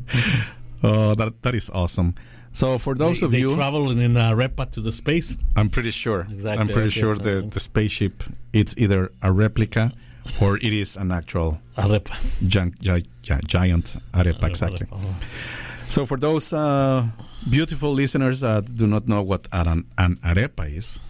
Oh, that is awesome. So for those of you, they travel in a arepa to the space. I'm pretty sure. Exactly. I'm pretty sure the spaceship, it's either a replica or it is an actual Arepa. giant arepa. Exactly. So for those beautiful listeners that do not know what an arepa is,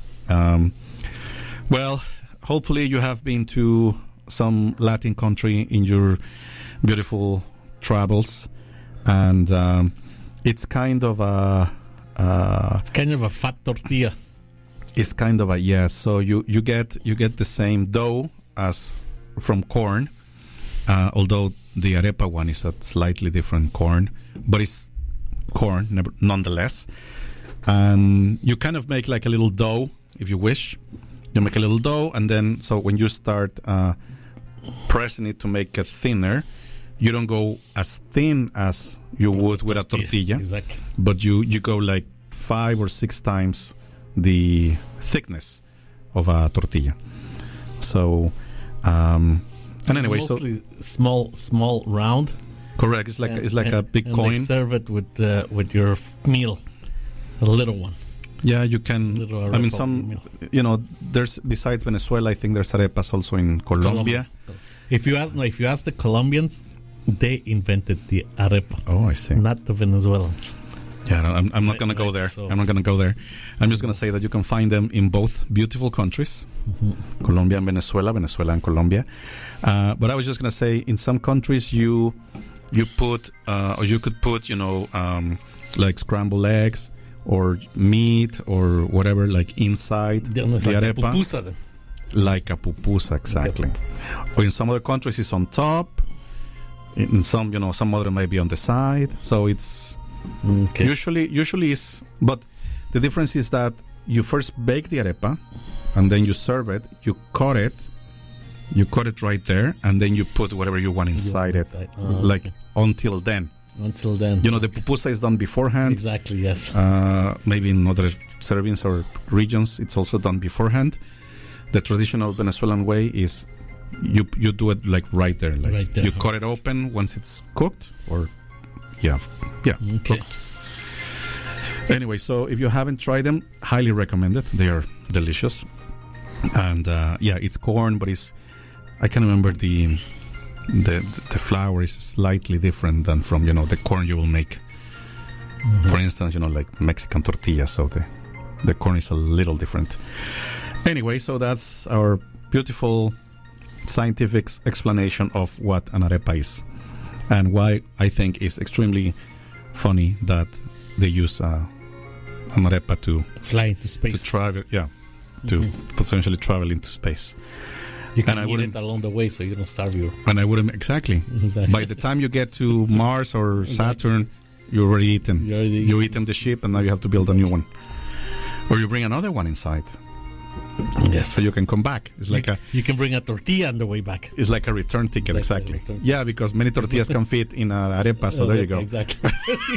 well, hopefully you have been to some Latin country in your beautiful travels, and it's kind of a it's kind of a fat tortilla. It's kind of a yes. So you get the same dough as from corn, although the arepa one is a slightly different corn, but it's corn nonetheless. And you kind of make like a little dough if you wish. You make a little dough, and then so when you start pressing it to make it thinner, you don't go as thin as you would with a tortilla, exactly. But you go like 5 or 6 times the thickness of a tortilla. So, and anyway, mostly small round. Correct. It's like a big coin. They serve it with your meal, a little one. Yeah, you can. I mean, some meal. There's besides Venezuela, I think there's arepas also in Colombia. If you ask the Colombians, they invented the arepa. Oh, I see. Not the Venezuelans. Yeah, no, I'm not going to go there. So. I'm not going to go there. I'm just going to say that you can find them in both beautiful countries, Colombia and Venezuela and Colombia. But I was just going to say, in some countries you put or you could put like scrambled eggs or meat or whatever like inside the arepa. A pupusa, then. Like a pupusa, exactly. Okay. Or in some other countries it's on top. In some, some other may be on the side. So it's usually is, but the difference is that you first bake the arepa and then you serve it. You cut it right there, and then you put whatever you want inside it. Until then. The pupusa is done beforehand. Exactly. Yes. Maybe in other servings or regions, it's also done beforehand. The traditional Venezuelan way is you do it like right there. You cut it open once it's cooked, or cooked. Anyway, so if you haven't tried them, highly recommend it. They are delicious, and it's corn, but I can remember the flour is slightly different than from the corn you will make. For instance, like Mexican tortilla, so the corn is a little different. Anyway, so that's our beautiful scientific explanation of what an arepa is, and why I think it's extremely funny that they use an arepa to fly into space, to travel, to potentially travel into space. You can eat it along the way, so you don't starve you. And I wouldn't exactly. By the time you get to Mars or Saturn, you already eaten. You eaten the ship, and now you have to build a new one, or you bring another one inside. Yes. So you can come back. It's like you can bring a tortilla on the way back. It's like a return ticket, exactly. Yeah, because many tortillas can fit in a arepa, so there you go. Exactly.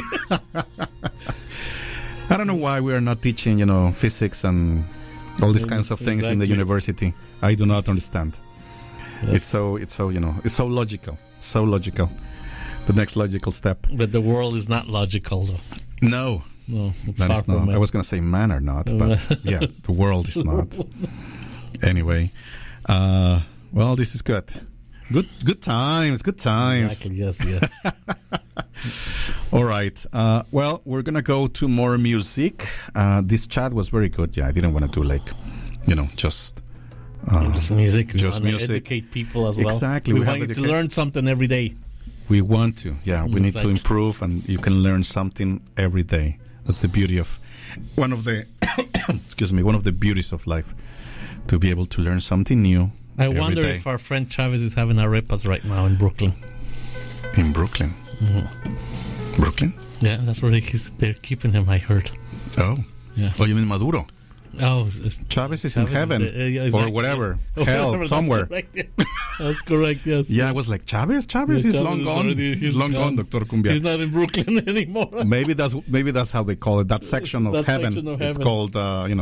I don't know why we are not teaching, physics and all these kinds of things in the university. I do not understand. Yes. It's so logical. So logical. The next logical step. But the world is not logical, though. No, it's far from it. I was going to say man or not, but the world is not. Anyway, well, this is good. Good times. Exactly, yes. All right. Well, we're going to go to more music. This chat was very good. Yeah, I didn't want to do just music. We just want music. To educate people as well. Exactly. We want you to learn something every day. We want to. Yeah, we need to improve, and you can learn something every day. That's the beauty of one of the beauties of life, to be able to learn something new. I wonder if our friend Chavez is having arepas right now in Brooklyn. In Brooklyn? Mm-hmm. Brooklyn? Yeah, that's where they're keeping him, I heard. Oh. Yeah. Oh, you mean Maduro? Oh, Chavez is in heaven, exactly. Or whatever, hell, somewhere. That's correct, yes. Yeah, I was like, Chavez is long gone. He's long gone, Dr. Cumbia. He's not in Brooklyn anymore. Maybe that's how they call it. That section of heaven. It's called,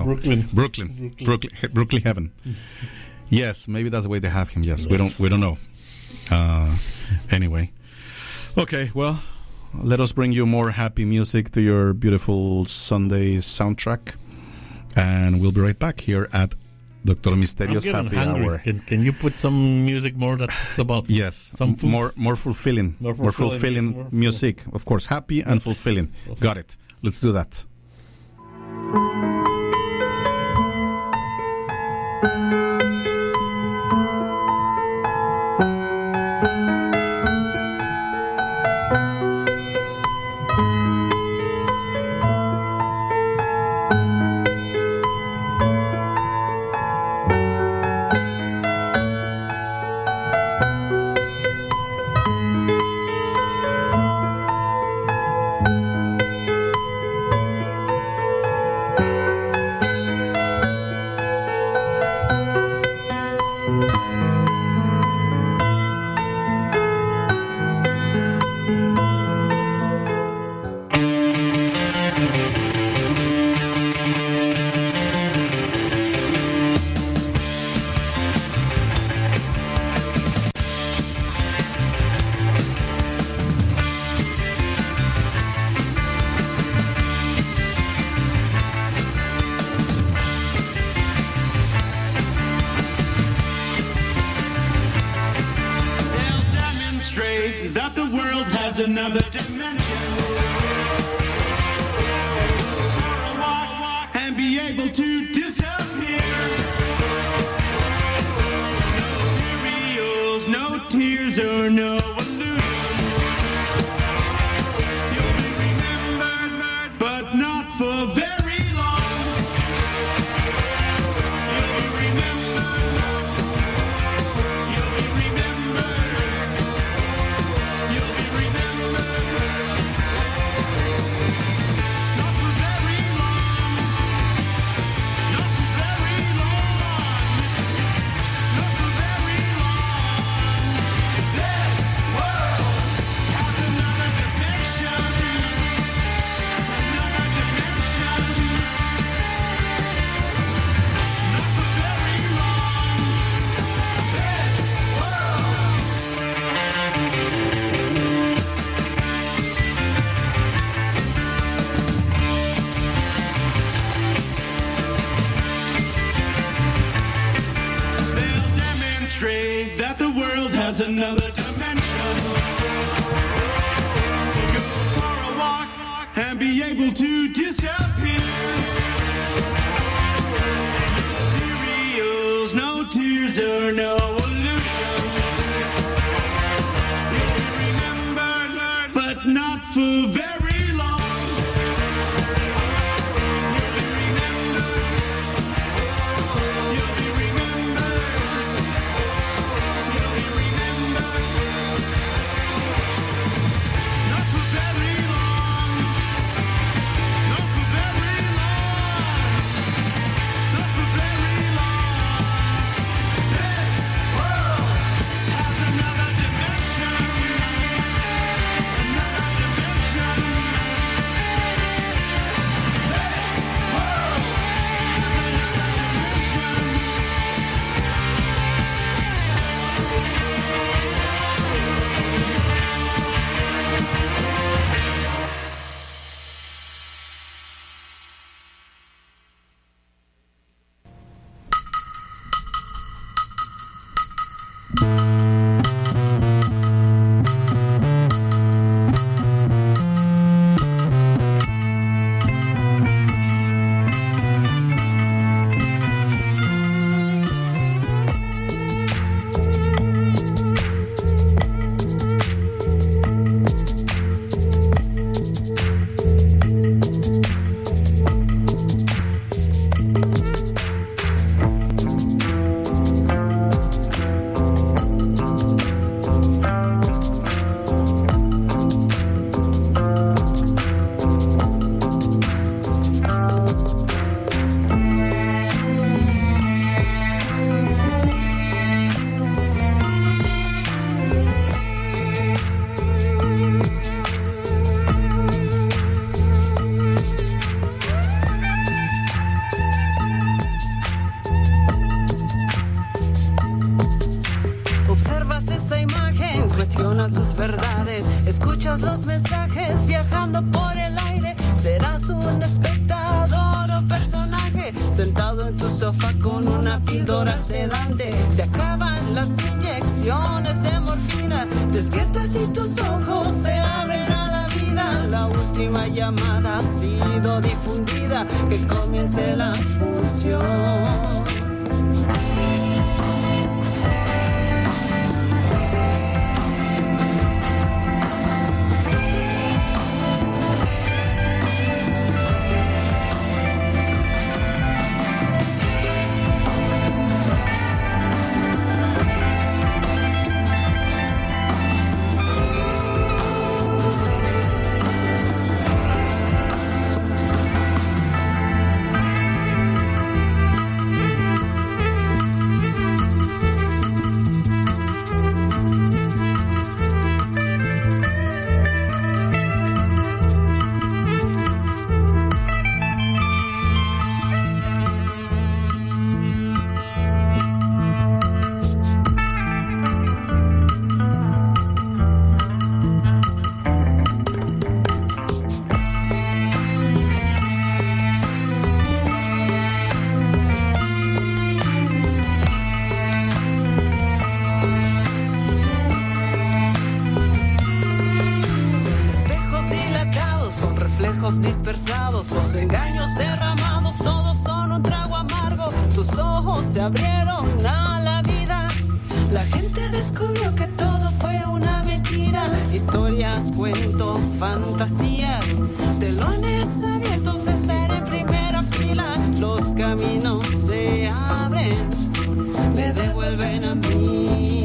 Brooklyn heaven. Yes, maybe that's the way they have him. Yes, we don't know. Anyway, okay. Well, let us bring you more happy music to your beautiful Sunday soundtrack. And we'll be right back here at Dr. Misterio's Happy Hour. Can you put some music more that talks about some food? More fulfilling. More fulfilling music. Of course, happy and fulfilling. Got it. Let's do that. Another dimension for a walk and be able to disappear. No reals, no tears, or no illusions. You'll be remembered, but not for very long. You'll be remembered. You'll be remembered. You'll be remembered. Not for very long. Not for very long. Not for very long. This world has another dimension. Another dimension. Not for very long. This they'll demonstrate that the world has another dimension. Go for a walk and be able to disappear. No reals, no tears, or no illusions. You'll be remembered, but not for very long. You'll be remembered. You'll be remembered. You'll be remembered. Not for very long. Not for very long. Not for very long. This world has another dimension. Another dimension. los mensajes viajando por el aire. Serás un espectador o personaje sentado en tu sofá con una píldora sedante. Se acaban las inyecciones de morfina, despiertas y tus ojos se abren a la vida. La última llamada ha sido difundida, que comience la función. Dispersados, los engaños derramados, todos son un trago amargo. Tus ojos se abrieron a la vida. La gente descubrió que todo fue una mentira. Historias, cuentos, fantasías, telones abiertos, estar en primera fila. Los caminos se abren, me devuelven a mí.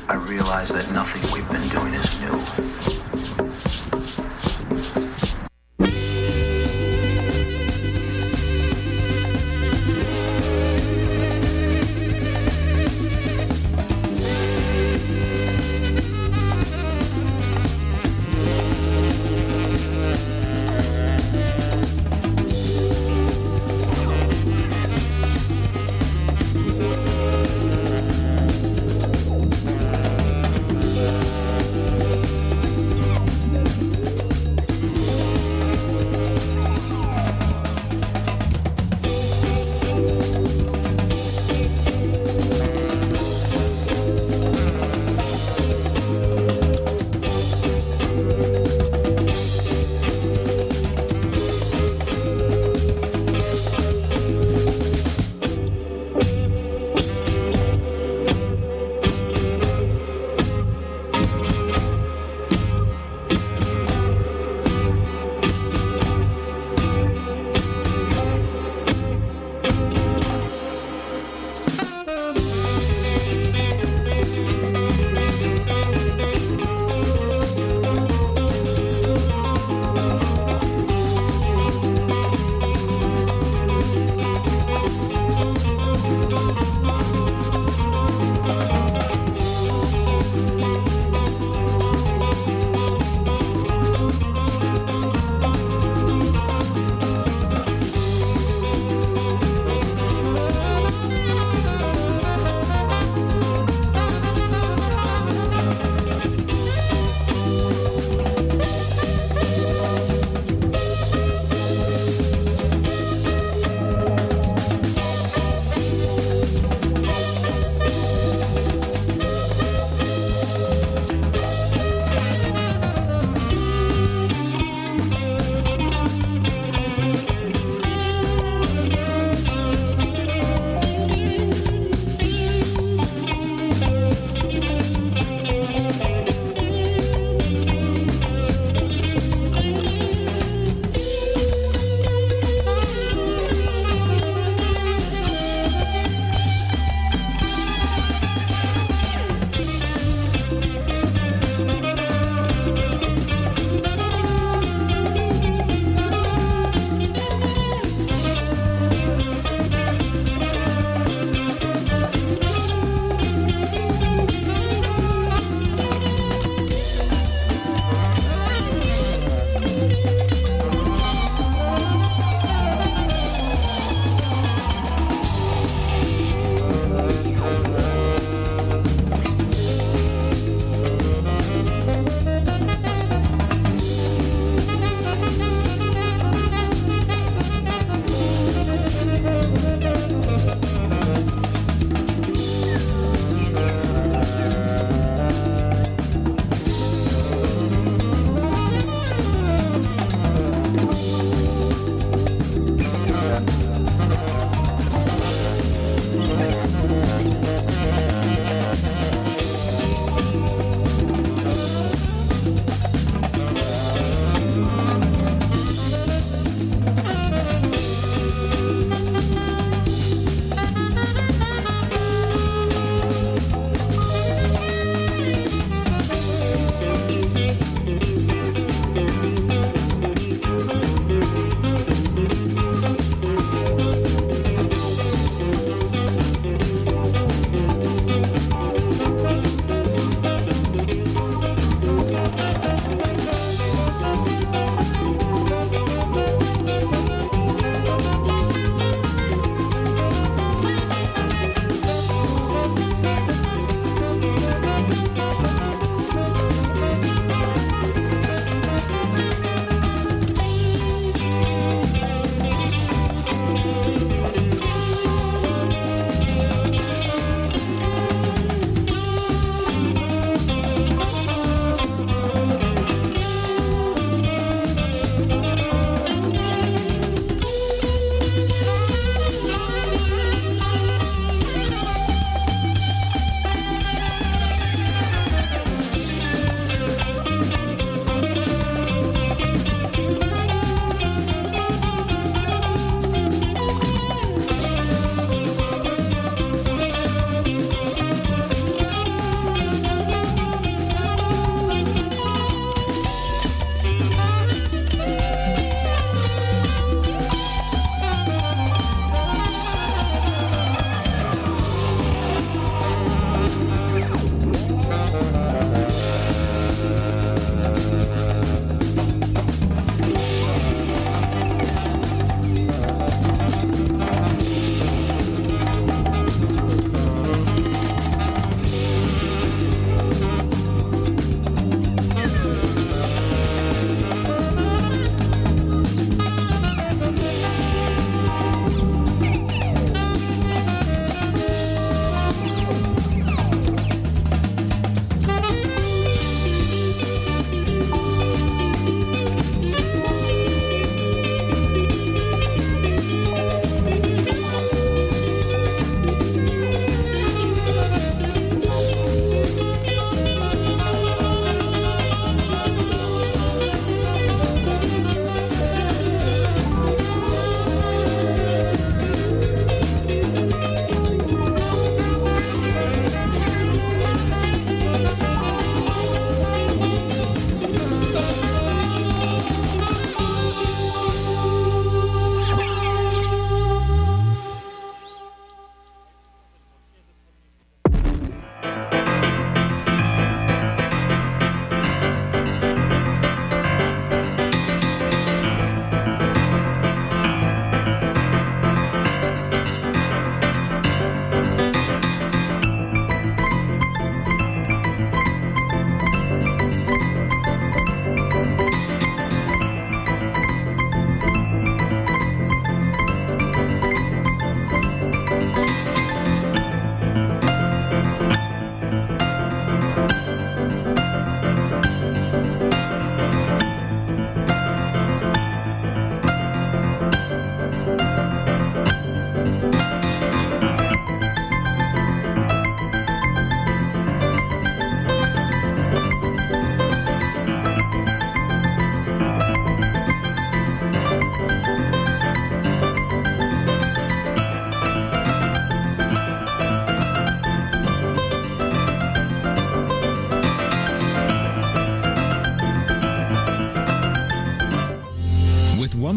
I realize that nothing we've been doing is new.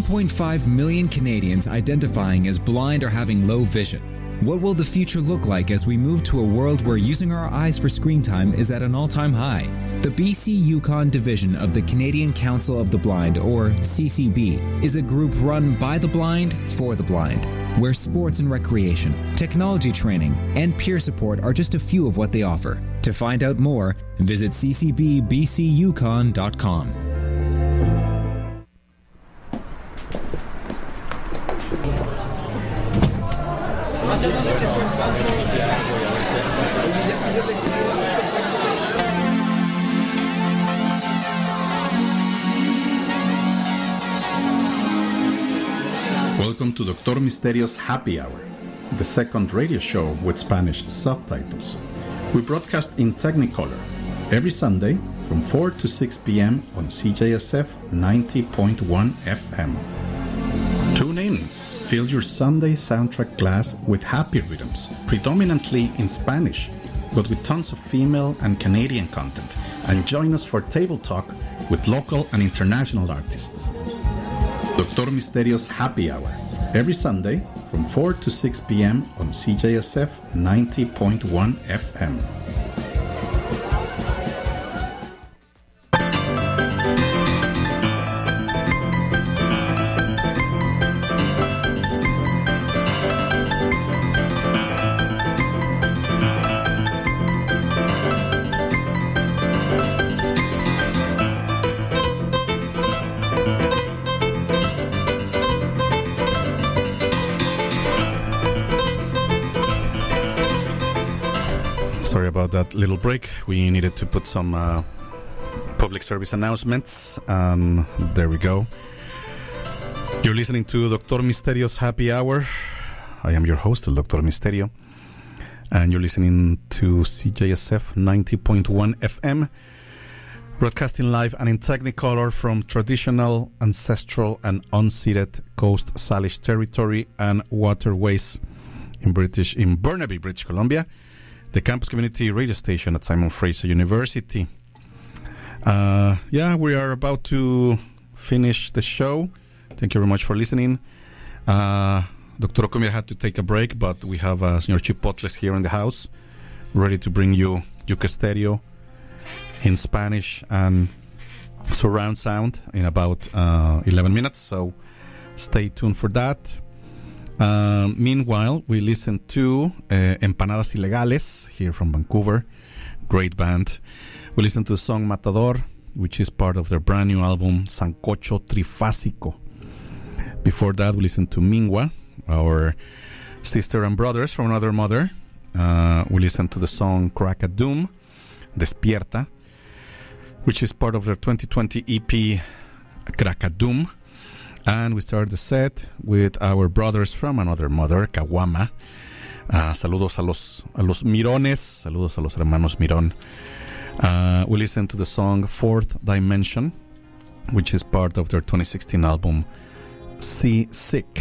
1.5 million Canadians identifying as blind or having low vision. What will the future look like as we move to a world where using our eyes for screen time is at an all-time high? The BC Yukon division of the Canadian Council of the Blind, or CCB, is a group run by the blind for the blind, where sports and recreation, technology training, and peer support are just a few of what they offer. To find out more, visit ccbbcyukon.com. Welcome to Dr. Misterio's Happy Hour, the second radio show with Spanish subtitles. We broadcast in Technicolor every Sunday from 4 to 6 p.m. on CJSF 90.1 FM. Tune in. Fill your Sunday soundtrack glass with happy rhythms, predominantly in Spanish, but with tons of female and Canadian content, and join us for table talk with local and international artists. Dr. Misterio's Happy Hour, every Sunday from 4 to 6 p.m. on CJSF 90.1 FM. Sorry about that little break. We needed to put some public service announcements. There we go. You're listening to Dr. Misterio's Happy Hour. I am your host, Dr. Misterio. And you're listening to CJSF 90.1 FM, broadcasting live and in Technicolor from traditional, ancestral, and unceded Coast Salish territory and waterways in Burnaby, British Columbia, the campus community radio station at Simon Fraser University. We are about to finish the show. Thank you very much for listening. Dr. Ocomia had to take a break, but we have Señor Chipotles here in the house, ready to bring you Yuca Stereo in Spanish and surround sound in about 11 minutes, so stay tuned for that. Meanwhile, we listen to Empanadas Ilegales here from Vancouver, great band. We listen to the song Matador, which is part of their brand new album Sancocho Trifásico. Before that, we listened to Mingua, our sister and brothers from another mother. We listened to the song Crack a Doom, Despierta, which is part of their 2020 EP Crack a Doom. And we started the set with our brothers from another mother, Caguama. Saludos a los Mirones. Saludos a los hermanos Mirón. We listened to the song Fourth Dimension, which is part of their 2016 album Sea Sick.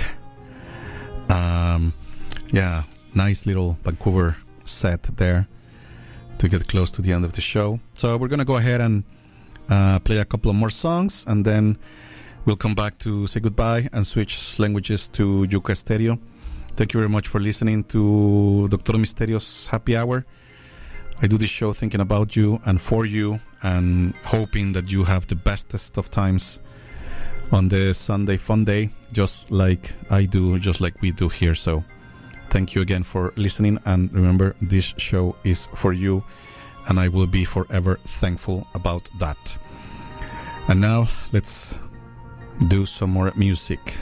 Nice little Vancouver set there to get close to the end of the show. So we're going to go ahead and play a couple of more songs, and then we'll come back to say goodbye and switch languages to Yuca Stereo. Thank you very much for listening to Dr. Misterio's Happy Hour. I do this show thinking about you and for you, and hoping that you have the bestest of times on the Sunday fun day, just like I do, just like we do here. So thank you again for listening, and remember, this show is for you, and I will be forever thankful about that. And now let's do some more music.